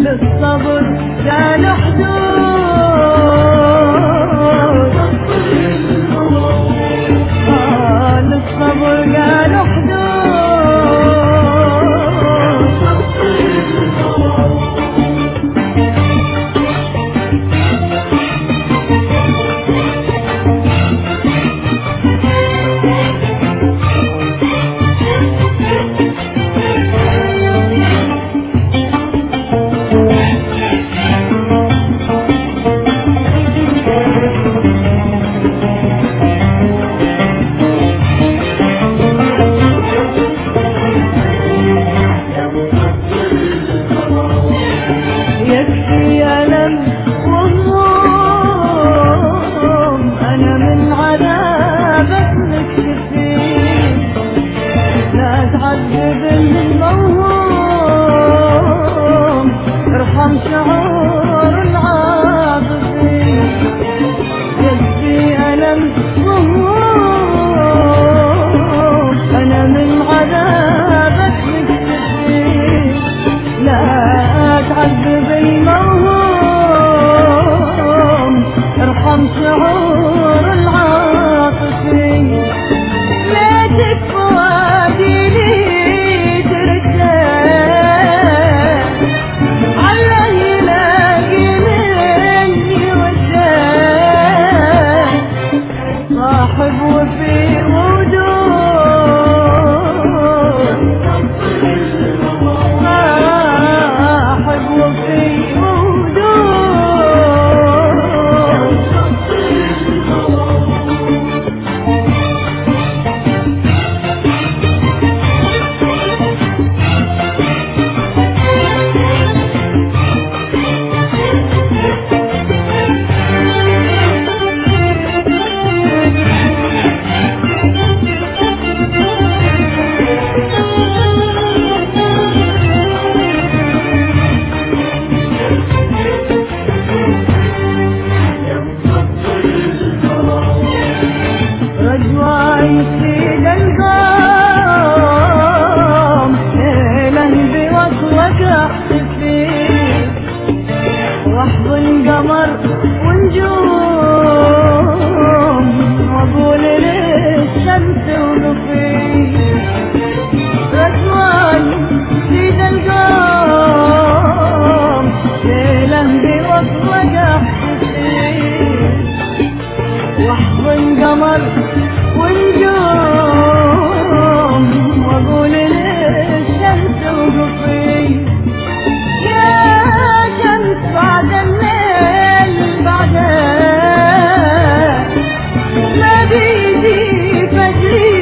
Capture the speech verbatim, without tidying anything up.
للصبر كان حدود، آه للصبر كان حدود. يكفي ألم وهموم أنا من عذابك مكتفين، لا تعذب الموهوم ارحم شعور العاطفين. يكفي ألم وهموم أنا من عذابك مكتفين، لا تعذب الموهوم ارحم شعور العاطفين. ليتك فؤادي لي ترتاح، الله يلاقي مني وجاه، صاحب وفي ودود، صاحب وفي رجوعي يسيد القوم، ليلا بوصلك احتفي، واحضن قمر ونجوم واقول للشمس وقفي. رجوعي يسيد القوم، ليلا بوصلك احتفي، واحضن قمر ونجوم واقول للشمس وقفي. يا شمس بعد الليل بعده ما بيجي فجري